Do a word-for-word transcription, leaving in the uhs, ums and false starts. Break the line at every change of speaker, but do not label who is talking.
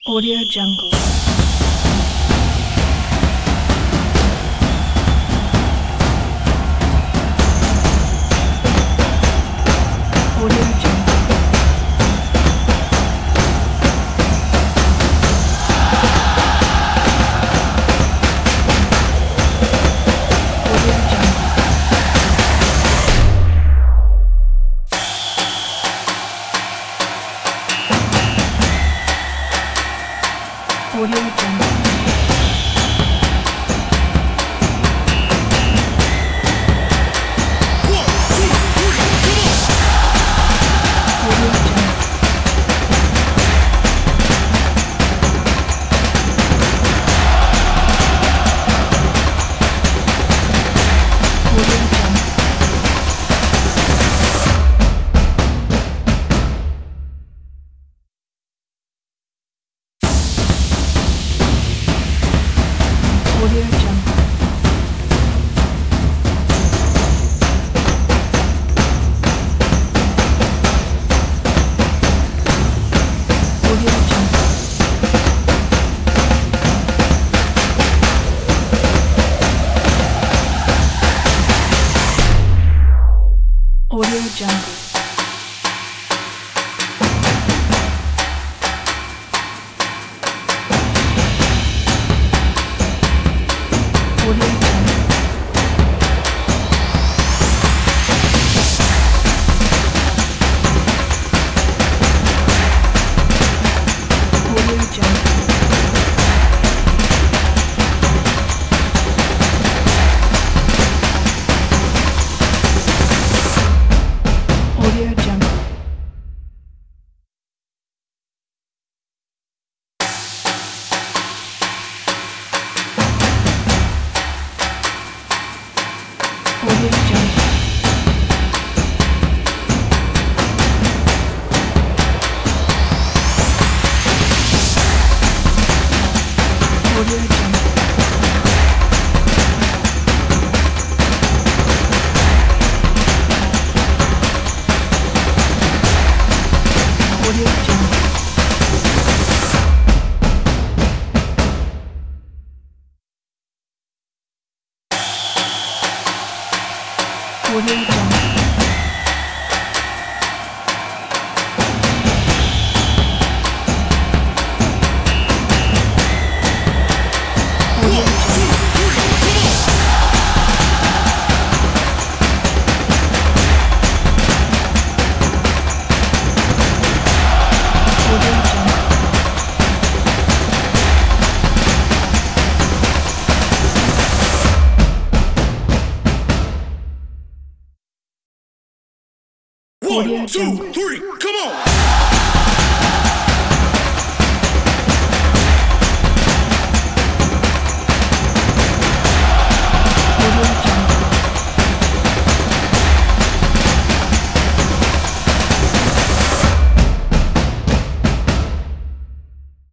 Audio Jungle. Audio Jungle. Audio Jungle. Audio Jungle. Audio Jungle. Audio Jungle. Audio Jungle. Audio Jungle. Audio Jungle. Audio Jungle. Audio Jungle. Audio Jungle. Audio Jungle. Audio Jungle. Audio Jungle. Audio Jungle.
One,
Audio
two,
Jungle.
three, come on!